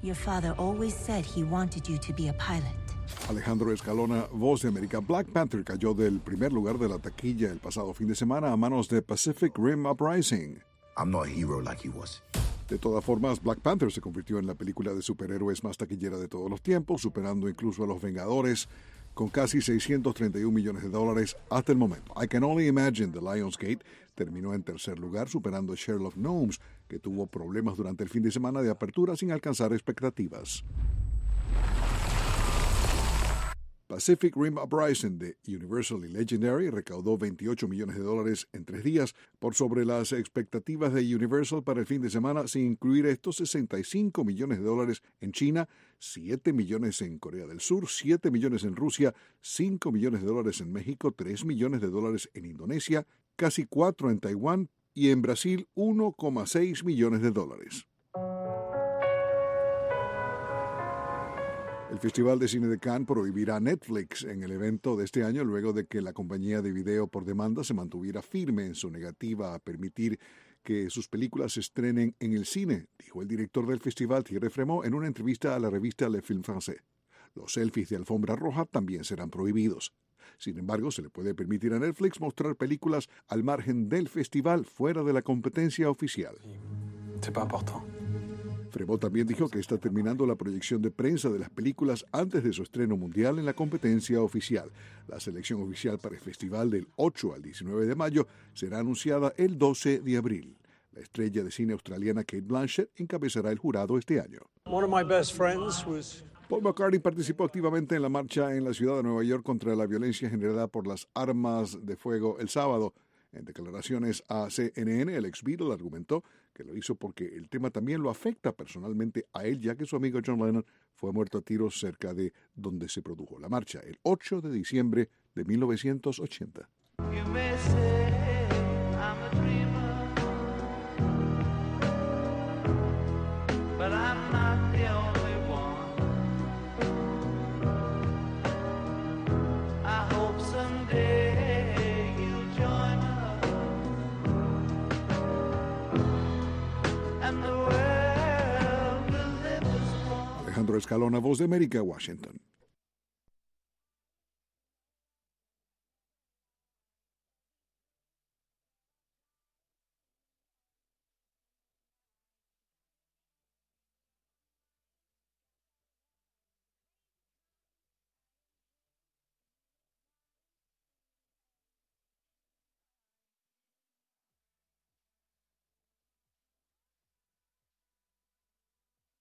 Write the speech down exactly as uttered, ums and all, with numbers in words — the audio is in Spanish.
Your father always said he wanted you to be a pilot. Alejandro Escalona, Voz de América. Black Panther cayó del primer lugar de la taquilla el pasado fin de semana a manos de Pacific Rim Uprising. I'm not a hero like he was. De todas formas, Black Panther se convirtió en la película de superhéroes más taquillera de todos los tiempos, superando incluso a Los Vengadores, con casi seiscientos treinta y un millones de dólares hasta el momento. I Can Only Imagine de Lionsgate terminó en tercer lugar, superando a Sherlock Gnomes, que tuvo problemas durante el fin de semana de apertura sin alcanzar expectativas. Pacific Rim Uprising de Universal y Legendary recaudó veintiocho millones de dólares en tres días, por sobre las expectativas de Universal para el fin de semana, sin incluir estos sesenta y cinco millones de dólares en China, siete millones en Corea del Sur, siete millones en Rusia, cinco millones de dólares en México, tres millones de dólares en Indonesia, casi cuatro en Taiwán y en Brasil uno coma seis millones de dólares. El Festival de Cine de Cannes prohibirá a Netflix en el evento de este año luego de que la compañía de video por demanda se mantuviera firme en su negativa a permitir que sus películas se estrenen en el cine, dijo el director del festival, Thierry Frémaux, en una entrevista a la revista Le Film Français. Los selfies de alfombra roja también serán prohibidos. Sin embargo, se le puede permitir a Netflix mostrar películas al margen del festival, fuera de la competencia oficial. C'est pas important. Frémaux también dijo que está terminando la proyección de prensa de las películas antes de su estreno mundial en la competencia oficial. La selección oficial para el festival del ocho al diecinueve de mayo será anunciada el doce de abril. La estrella de cine australiana Cate Blanchett encabezará el jurado este año. One of my best friends was... Paul McCartney participó activamente en la marcha en la ciudad de Nueva York contra la violencia generada por las armas de fuego el sábado. En declaraciones a C N N, el ex Beatle argumentó que lo hizo porque el tema también lo afecta personalmente a él, ya que su amigo John Lennon fue muerto a tiros cerca de donde se produjo la marcha, el ocho de diciembre de mil novecientos ochenta. Alejandro Escalona, Voz de América, Washington.